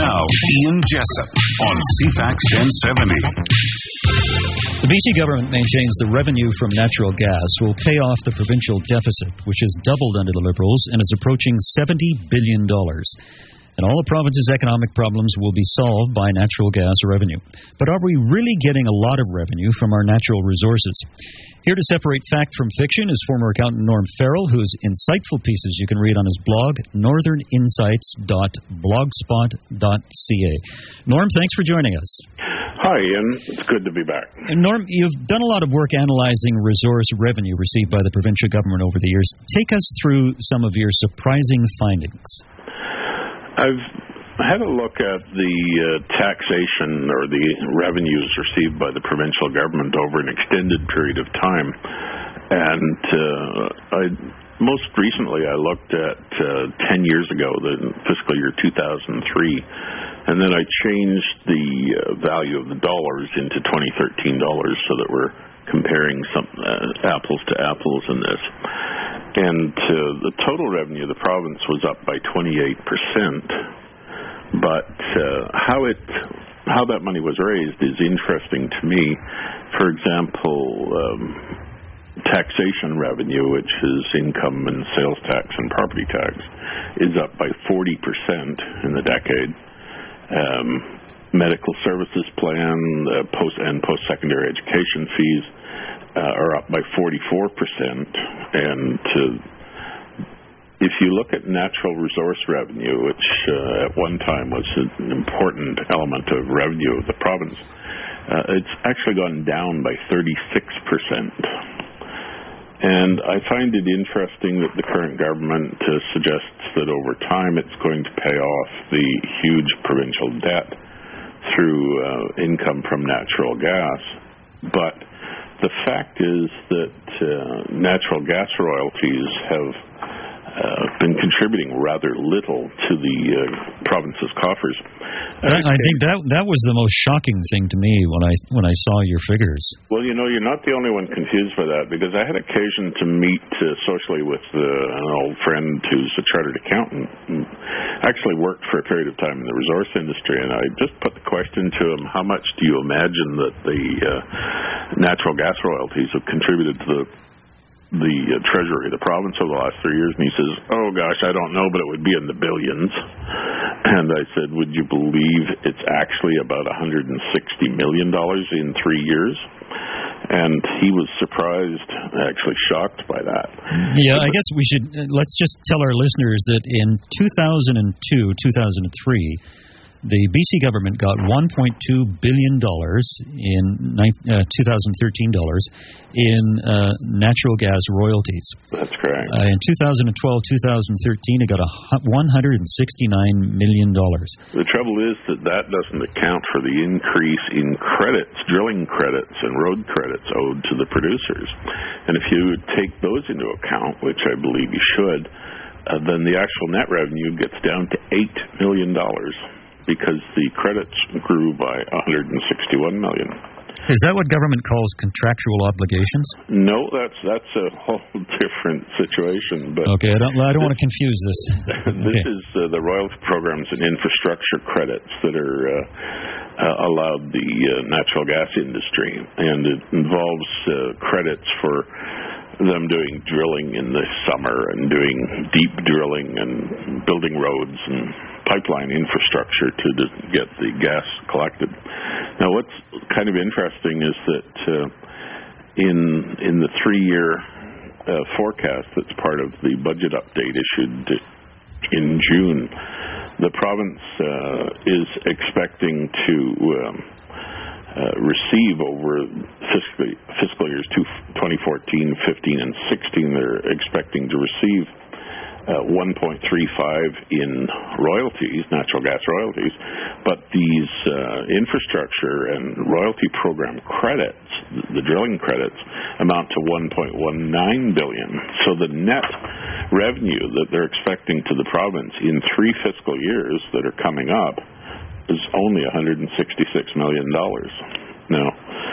Now, Ian Jessup on CFAX 1070. The BC government maintains the revenue from natural gas will pay off the provincial deficit, which has doubled under the Liberals and is approaching $70 billion. And all the province's economic problems will be solved by natural gas revenue. But are we really getting a lot of revenue from our natural resources? Here to separate fact from fiction is former accountant Norm Farrell, whose insightful pieces you can read on his blog, northerninsights.blogspot.ca. Norm, thanks for joining us. Hi, Ian. It's good to be back. And Norm, you've done a lot of work analyzing resource revenue received by the provincial government over the years. Take us through some of your surprising findings. I've had a look at the taxation or the revenues received by the provincial government over an extended period of time. And most recently I looked at 10 years ago, the fiscal year 2003, and then I changed the value of the dollars into 2013 dollars so that we're comparing some apples to apples in this. And the total revenue of the province was up by 28%, but how that money was raised is interesting to me. For example, taxation revenue, which is income and sales tax and property tax, is up by 40% in the decade. Medical services plan, post-secondary education fees are up by 44%, and if you look at natural resource revenue, which at one time was an important element of revenue of the province, it's actually gone down by 36%. And I find it interesting that the current government suggests that over time it's going to pay off the huge provincial debt through income from natural gas, but the fact is that natural gas royalties have been contributing rather little to the province's coffers. I think that was the most shocking thing to me when I saw your figures. Well, you know, you're not the only one confused by that, because I had occasion to meet socially with an old friend who's a chartered accountant, and actually worked for a period of time in the resource industry, and I just put the question to him, how much do you imagine that the natural gas royalties have contributed to the treasury of the province over the last 3 years? And he says, oh gosh, I don't know, but it would be in the billions. And I said, would you believe it's actually about $160 million in 3 years? And he was surprised, actually shocked by that. Yeah, I guess we should, let's just tell our listeners that in 2002, 2003, the BC government got $1.2 billion in 2013 dollars in natural gas royalties. That's correct. In 2012, 2013, it got $169 million. The trouble is that doesn't account for the increase in credits, drilling credits and road credits owed to the producers. And if you take those into account, which I believe you should, then the actual net revenue gets down to $8 million. Because the credits grew by $161 million. Is that what government calls contractual obligations? No, that's a whole different situation. But okay, I don't want to confuse this. This is the royalty programs and infrastructure credits that are allowed the natural gas industry, and it involves credits for them doing drilling in the summer and doing deep drilling and building roads and pipeline infrastructure to get the gas collected. Now, what's kind of interesting is that in the 3-year forecast that's part of the budget update issued in June, the province is expecting to receive over fiscal years 2014, 15, and 16, they're expecting to receive 1.35 in royalties, natural gas royalties, but these infrastructure and royalty program credits, the drilling credits, amount to $1.19 billion. So the net revenue that they're expecting to the province in 3 fiscal years that are coming up is only $166 million. Now,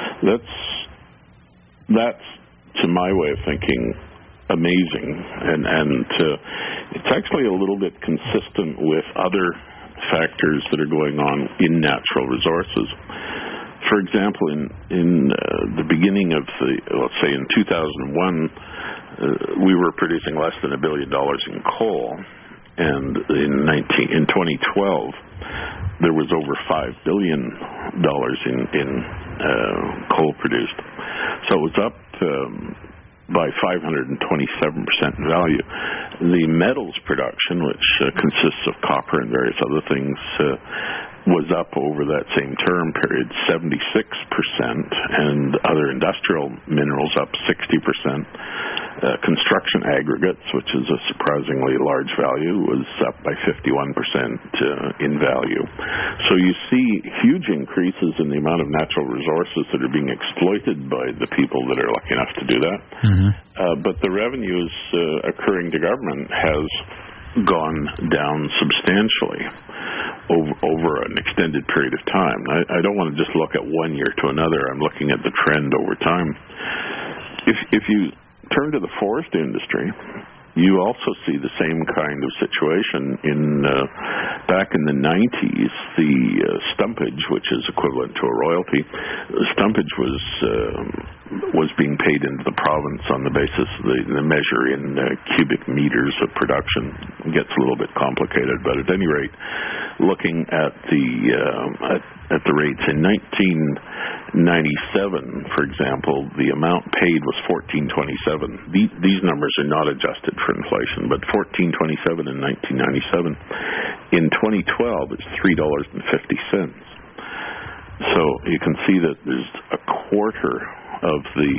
that's to my way of thinking, amazing, and it's actually a little bit consistent with other factors that are going on in natural resources. For example, in the beginning of let's say in 2001, we were producing less than $1 billion in coal, and in 2012, there was over $5 billion in coal produced. So it was up by 527% in value. The metals production, which consists of copper and various other things, was up over that same term period 76%, and other industrial minerals up 60%. Construction aggregates, which is a surprisingly large value, was up by 51% in value. So you see huge increases in the amount of natural resources that are being exploited by the people that are lucky enough to do that. But the revenues occurring to government has gone down substantially over an extended period of time. I don't want to just look at one year to another. I'm looking at the trend over time. If you turn to the forest industry, you also see the same kind of situation. Back in the 90s, the stumpage, which is equivalent to a royalty, stumpage was being paid into the province on the basis the measure in cubic meters of production. It gets a little bit complicated, but at any rate, looking at the rates in 1997, for example, the amount paid was $14.27. These numbers are not adjusted for inflation, but $14.27 in 1997. In 2012, it's $3.50. So you can see that there's a quarter of the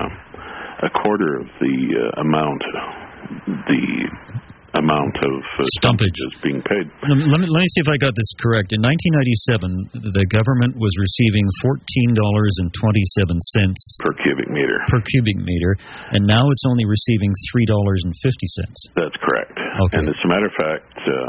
amount of stumpage is being paid. Let me see if I got this correct. In 1997, the government was receiving $14.27 per cubic meter. And now it's only receiving $3.50. That's correct. Okay. And as a matter of fact,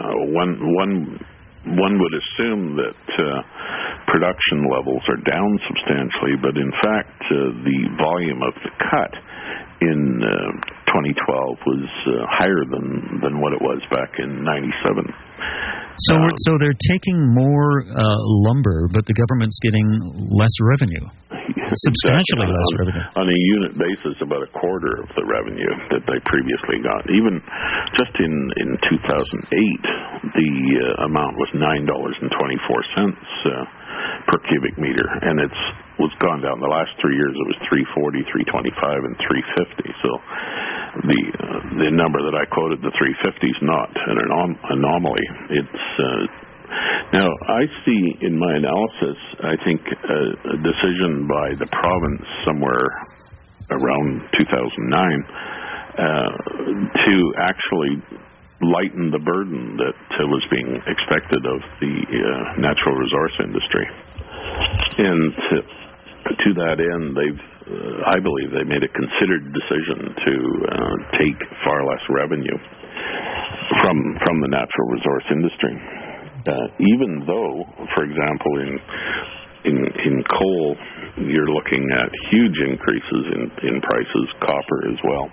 one would assume that production levels are down substantially, but in fact, the volume of the cut in 2012 was higher than what it was back in 97. So they're taking more lumber, but the government's getting less revenue. Substantially less revenue. On a unit basis, about a quarter of the revenue that they previously got. Even just in 2008, the amount was $9.24 per cubic meter, and was gone down. The last 3 years, it was $3.40, $3.25, and $3.50. So the number that I quoted, the $3.50, is not an anomaly. It's now, I see in my analysis, I think a decision by the province somewhere around 2009 to actually lighten the burden that was being expected of the natural resource industry. And to that end, I believe they made a considered decision to take far less revenue from the natural resource industry. Even though, for example, in coal, you're looking at huge increases in prices, copper as well.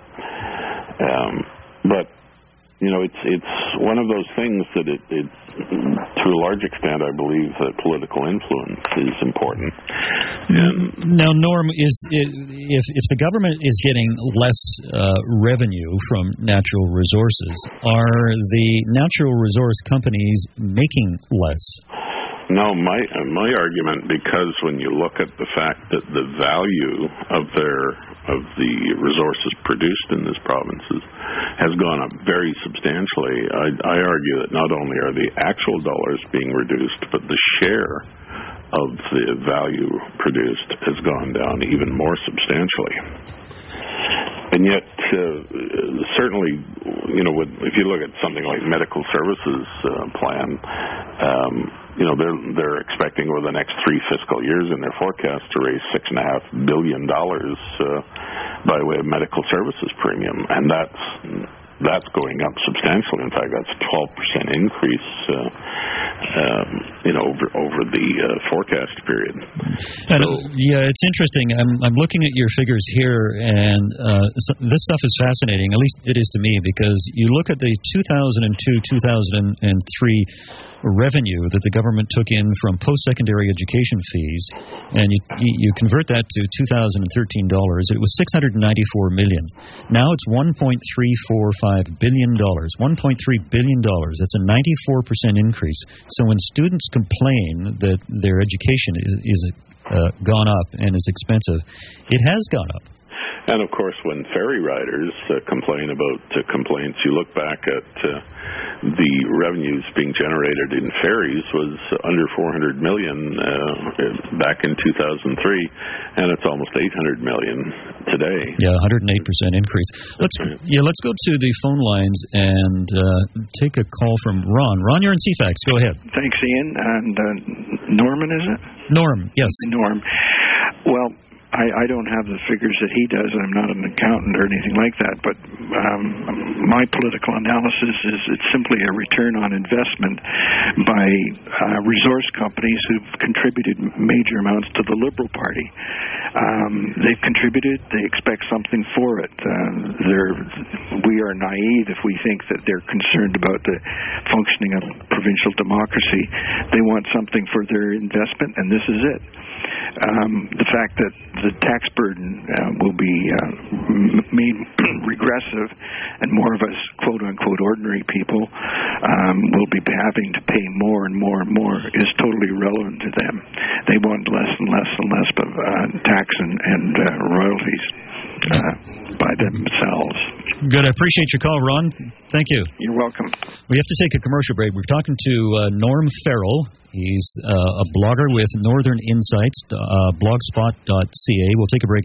But it's one of those things that it to a large extent, I believe that political influence is important. Now, Norm, if the government is getting less revenue from natural resources, are the natural resource companies making less? No, my argument, because when you look at the fact that the value of the resources produced in these provinces has gone up very substantially, I argue that not only are the actual dollars being reduced, but the share of the value produced has gone down even more substantially. And yet, certainly, if you look at something like medical services plan, they're expecting over the next 3 fiscal years in their forecast to raise $6.5 billion by way of medical services premium, and that's going up substantially. In fact, that's a 12% increase, over the forecast period. Yeah, it's interesting. I'm looking at your figures here, and this stuff is fascinating. At least it is to me, because you look at the 2002-2003 revenue that the government took in from post-secondary education fees, and you convert that to 2013 dollars. It was $694 million. Now it's $1.345 billion. $1.3 billion. That's a 94% increase. So when students complain that their education is gone up and is expensive, it has gone up. And, of course, when ferry riders complain about complaints, you look back at the revenues being generated in ferries was under $400 million back in 2003, and it's almost $800 million today. Yeah, 108% increase. Let's go to the phone lines and take a call from Ron. Ron, you're in CFAX. Go ahead. Thanks, Ian. And Norman, is it? Norm, yes. Norm. Well, I don't have the figures that he does. I'm not an accountant or anything like that, but my political analysis is it's simply a return on investment by resource companies who've contributed major amounts to the Liberal Party. They've contributed. They expect something for it. We are naive if we think that they're concerned about the functioning of provincial democracy. They want something for their investment, and this is it. The fact that the tax burden will be made regressive, and more of us, quote-unquote, ordinary people will be having to pay more and more and more is totally irrelevant to them. They want less and less and less tax and royalties by themselves. Good. I appreciate your call, Ron. Thank you. You're welcome. We have to take a commercial break. We're talking to Norm Farrell. He's a blogger with Northern Insights, blogspot.ca. We'll take a break.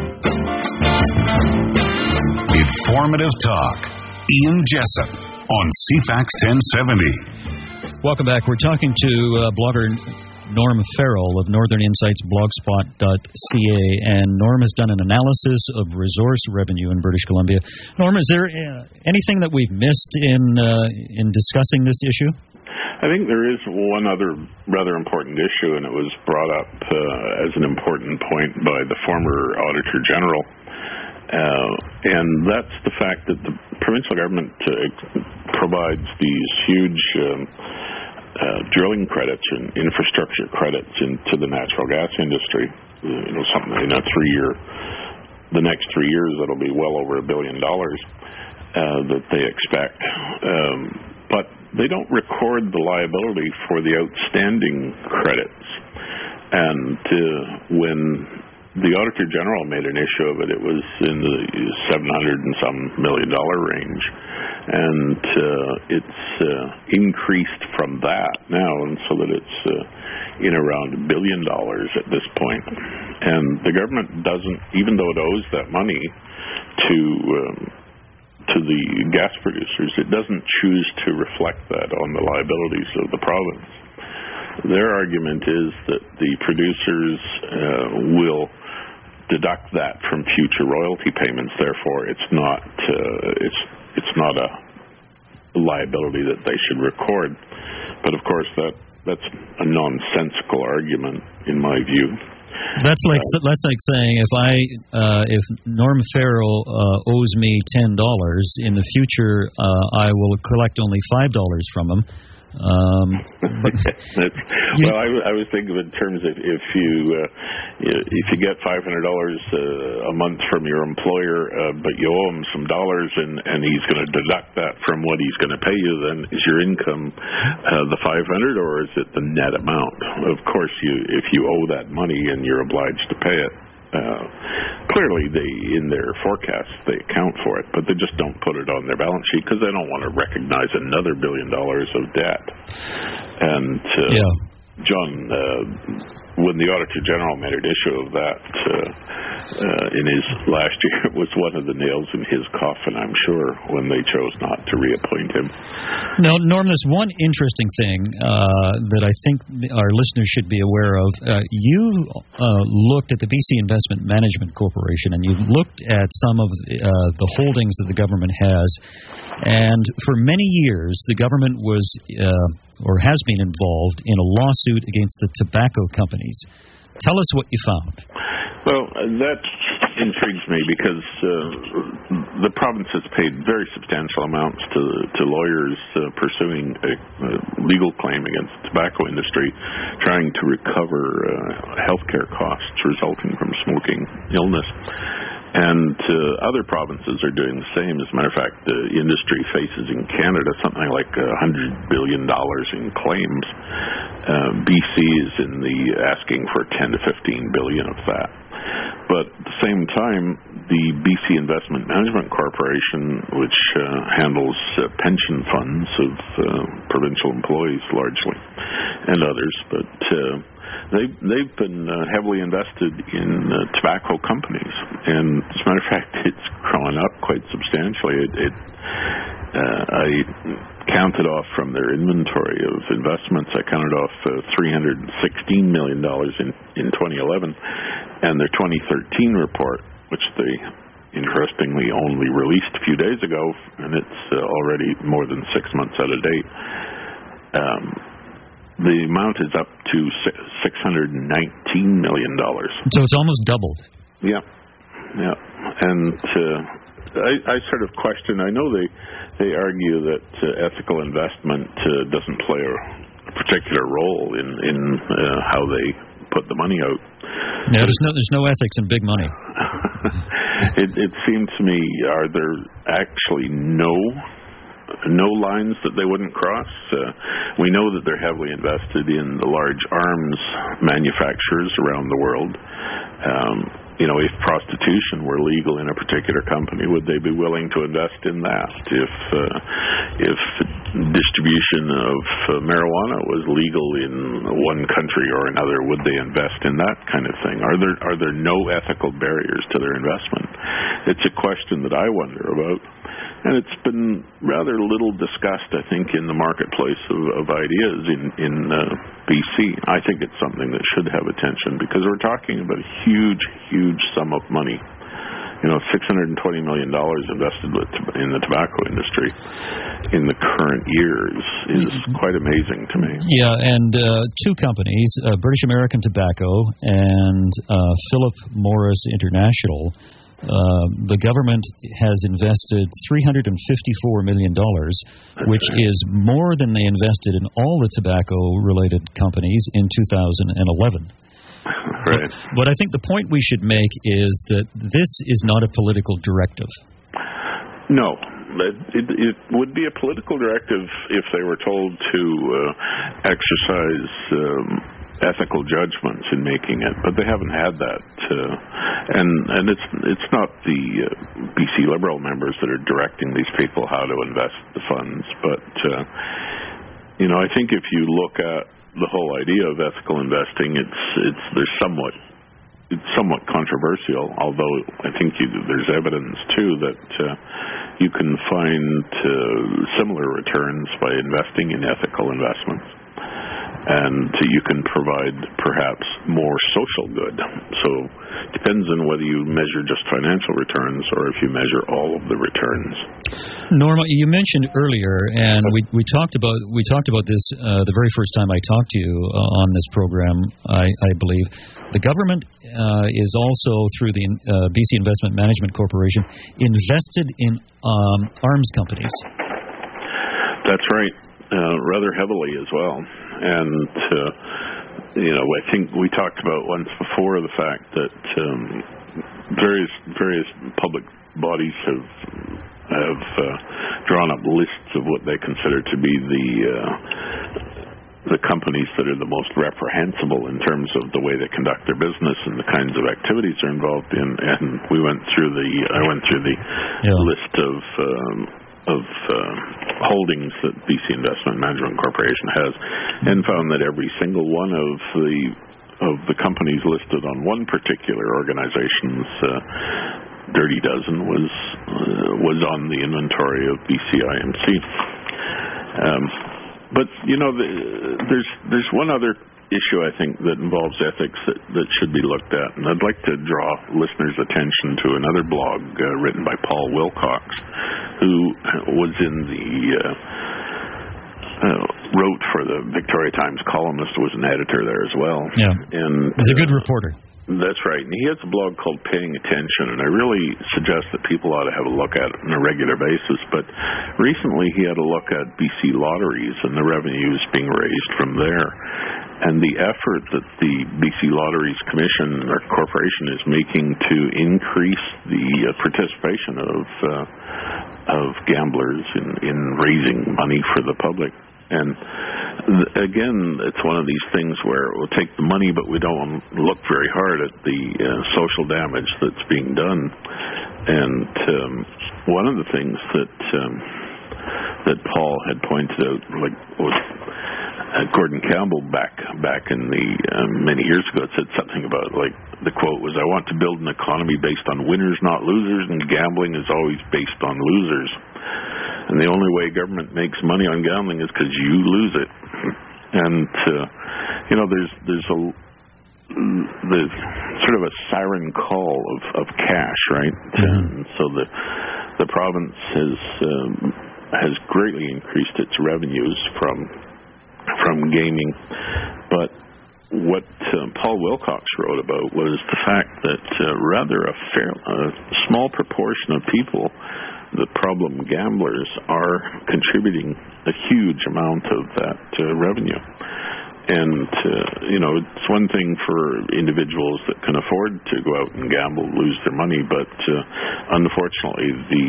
Informative talk. Ian Jessup on CFAX 1070. Welcome back. We're talking to blogger Norm Farrell of Northern Insights, blogspot.ca, and Norm has done an analysis of resource revenue in British Columbia. Norm, is there anything that we've missed in discussing this issue? I think there is one other rather important issue, and it was brought up as an important point by the former Auditor General, and that's the fact that the provincial government provides these huge drilling credits and infrastructure credits into the natural gas industry. Something in the next 3 years, it'll be well over $1 billion that they expect. But they don't record the liability for the outstanding credits. And when the Auditor General made an issue of it, it was in the $700 and some million range. And it's increased from that now, and so that it's in around $1 billion at this point. And the government doesn't, even though it owes that money to the gas producers, it doesn't choose to reflect that on the liabilities of the province. Their argument is that the producers will deduct that from future royalty payments. Therefore, it's not a liability that they should record. But of course, that's a nonsensical argument in my view. That's like saying if Norm Farrell owes me $10 in the future, I will collect only $5 from him. Well, I was thinking in terms of if you get $500 a month from your employer, but you owe him some dollars, and he's going to deduct that from what he's going to pay you, then is your income the $500, or is it the net amount? Of course, if you owe that money and you're obliged to pay it, clearly in their forecasts they account for it, but they just don't put it on their balance sheet because they don't want to recognize another $1 billion of debt. And John, when the Auditor General made an issue of that in his last year, it was one of the nails in his coffin, I'm sure, when they chose not to reappoint him. Now, Norm, there's one interesting thing that I think our listeners should be aware of. You looked at the BC Investment Management Corporation, and you looked at some of the holdings that the government has. And for many years, the government was or has been involved in a lawsuit against the tobacco companies. Tell us what you found. Well, that intrigues me because the province has paid very substantial amounts to lawyers pursuing a legal claim against the tobacco industry, trying to recover healthcare costs resulting from smoking illness. And other provinces are doing the same. As a matter of fact, the industry faces in Canada something like $100 billion in claims. BC is asking for 10 to 15 billion of that. But at the same time, the BC Investment Management Corporation, which handles pension funds of provincial employees largely, and others, but they've been heavily invested in tobacco companies, and as a matter of fact, it's grown up quite substantially. I counted off from their inventory of investments. I counted off $316 million in 2011, and their 2013 report, which they interestingly only released a few days ago, and it's already more than 6 months out of date. The amount is up to $619 million. So it's almost doubled. Yeah. And I sort of question, I know they argue that ethical investment doesn't play a particular role in how they put the money out. Yeah, there's no ethics in big money. It seems to me, are there actually no lines that they wouldn't cross? We know that they're heavily invested in the large arms manufacturers around the world. If prostitution were legal in a particular company, would they be willing to invest in that? If distribution of marijuana was legal in one country or another, would they invest in that kind of thing? Are there no ethical barriers to their investment? It's a question that I wonder about. And it's been rather little discussed, I think, in the marketplace of ideas in BC. I think it's something that should have attention because we're talking about a huge, huge sum of money. $620 million invested in the tobacco industry in the current year is quite amazing to me. Yeah, and two companies, British American Tobacco and Philip Morris International, the government has invested $354 million, which is more than they invested in all the tobacco-related companies in 2011. Right. But I think the point we should make is that this is not a political directive. No. It would be a political directive if they were told to exercise ethical judgments in making it, but they haven't had that. And it's not the BC Liberal members that are directing these people how to invest the funds, but I think if you look at the whole idea of ethical investing, it's somewhat controversial, although I think there's evidence too that you can find similar returns by investing in ethical investments, and you can provide perhaps more social good. So it depends on whether you measure just financial returns or if you measure all of the returns. Norma, you mentioned earlier, and we talked about this the very first time I talked to you on this program, I believe. The government is also, through the BC Investment Management Corporation, invested in arms companies. That's right, rather heavily as well. And I think we talked about once before the fact that various public bodies have drawn up lists of what they consider to be the companies that are the most reprehensible in terms of the way they conduct their business and the kinds of activities they're involved in. And I went through the list of holdings that BC Investment Management Corporation has, and found that every single one of the companies listed on one particular organization's dirty dozen was on the inventory of BCIMC. But there's one other issue, I think, that involves ethics that should be looked at, and I'd like to draw listeners' attention to another blog written by Paul Wilcox, who was in the wrote for the Victoria Times Columnist, was an editor there as well. Yeah, and he's a good reporter. That's right. And he has a blog called Paying Attention, and I really suggest that people ought to have a look at it on a regular basis. But recently he had a look at BC Lotteries and the revenues being raised from there, and the effort that the BC Lotteries Commission or Corporation is making to increase the participation of gamblers in raising money for the public. And again, it's one of these things where we'll take the money, but we don't look very hard at the social damage that's being done. And one of the things that Paul had pointed out, like was Gordon Campbell back in the many years ago, said something about, like, the quote was, "I want to build an economy based on winners, not losers, and gambling is always based on losers. And the only way government makes money on gambling is because you lose it." And there's sort of a siren call of cash, right? Mm-hmm. And so the province has greatly increased its revenues from gaming. But what Paul Wilcox wrote about was the fact that rather a small proportion of people, the problem gamblers, are contributing a huge amount of that revenue. And, it's one thing for individuals that can afford to go out and gamble, lose their money, but unfortunately,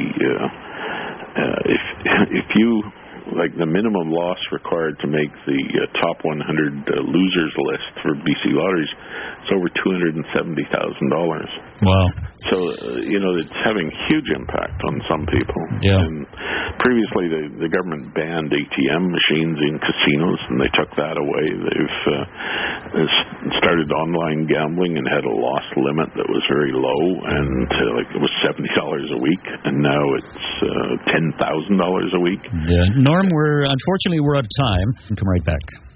if you, like, the minimum loss required to make the top 100 losers list for BC Lotteries, it's over $270,000. Wow. So, it's having huge impact on some people. Yeah. And previously, the government banned ATM machines in casinos, and they took that away. They've started online gambling and had a loss limit that was very low, and it was $70 a week, and now it's $10,000 a week. Yeah. Norm, unfortunately we're out of time. We'll come right back.